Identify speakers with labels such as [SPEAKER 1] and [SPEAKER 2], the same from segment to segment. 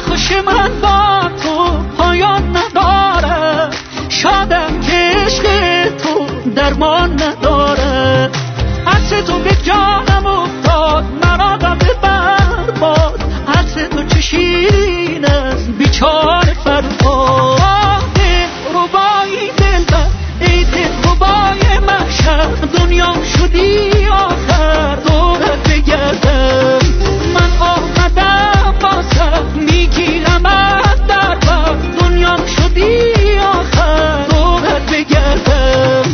[SPEAKER 1] خوش من با تو پایان نداره، شادم که عشق تو درمان نداره. عطر تو به جانم افتاد، مرا غم برباد. عطر تو چه شیرین است بیچاره فرهاد. ربایی دلبر ای دلربای محشر، دنیا شدی آخر دورت بگردم. من آمدم بازم میگیرم از در بر، دنیا شدی آخر دورت بگردم.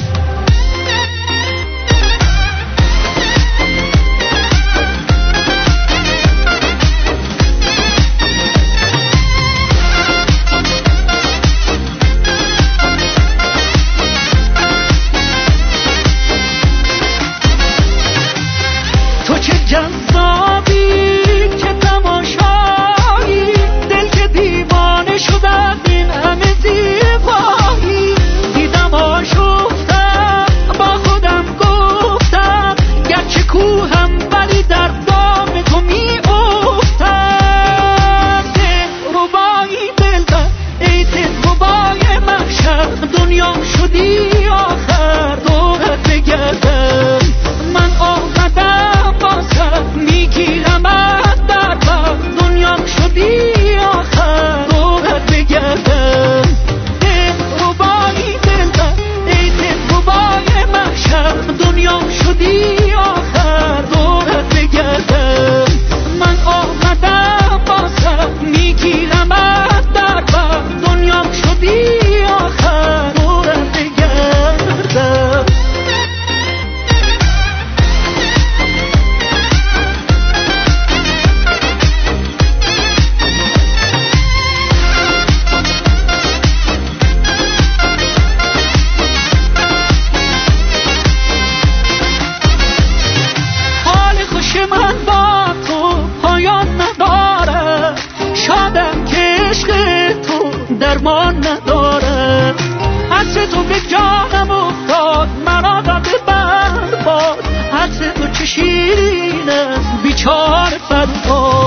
[SPEAKER 1] جذابی که تماشایی، دل که دیوانه شد از این همه زیبایی. دیدم آشفتم با خودم گفتم، گرچه کوهم ولی در دام تو می افتم. دلربایی دلبر ای دلربای محشر، دنیا شدی آخر دورت بگردم. من آمدم میگیرم از در بر، دنیا شدی آخر دورت بگردم. دلربایی دلبر ای دلربای محشر، دنیا شدی آخر دورت بگردم. من آمدم بازم میگیرم از در بر، دنیا شدی آخر دورت بگردم. من با تو پایان نداره، شادم که عشق تو درمان نداره. عطر تو به جانم افتاد، مرا غم برباد. عطر تو چه شیرین است بیچاره فرهاد.